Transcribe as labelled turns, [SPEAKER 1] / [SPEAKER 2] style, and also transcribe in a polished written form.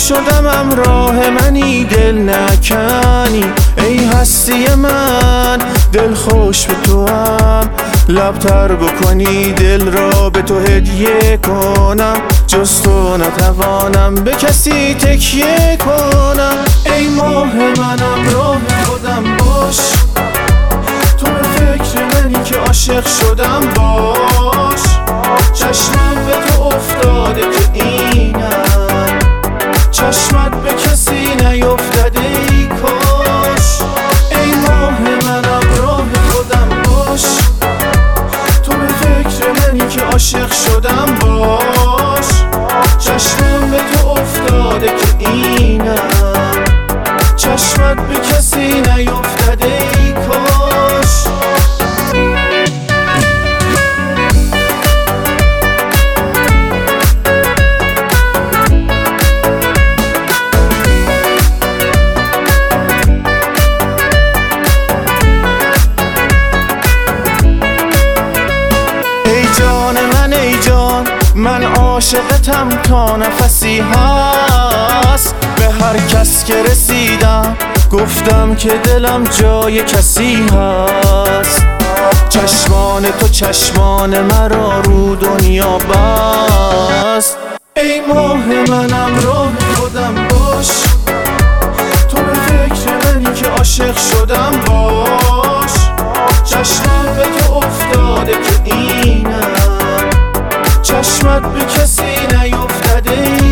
[SPEAKER 1] شدم همراه منی دل نکنی، ای هستی من دل خوش به تو هم، لبتر بکنی دل را به تو هدیه کنم، جز تو نتوانم به کسی تکیه کنم. ای ماه منم راه خودم باش، تو به فکر منی که عاشق شدم باش، چشمم به تو افتاده که اینم، چشمت به کسی نیفتاده ای کاش. ای ماه منم راه خودم باش، تو به فکر منی که عاشق شدم باش، چشمم به تو افتاده که اینم، چشمت به کسی نیفتاده ای کاش. ای جان من عاشقتم تا نفسی هست، به هر کس که رسیدم گفتم که دلم جای کسی هست، چشمان تو چشمان مرا رو دنیا بست. ای ماه منم راه خودم باش، تو به فکر منی که عاشق شدم باش، چشمم به تو افتاده که اینم، چشمت به کسی نیفتاده.